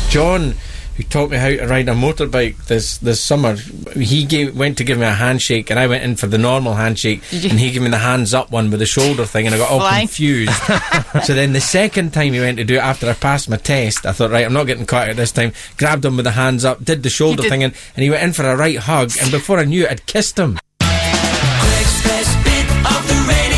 John, who taught me how to ride a motorbike this summer, he went to give me a handshake, and I went in for the normal handshake, and he gave me the hands up one with the shoulder thing, and I got all confused. So then the second time he went to do it after I passed my test, I thought, right, I'm not getting caught out this time. Grabbed him with the hands up, did the shoulder thing, and he went in for a right hug, and before I knew it, I'd kissed him. Greg's best bit of the radio.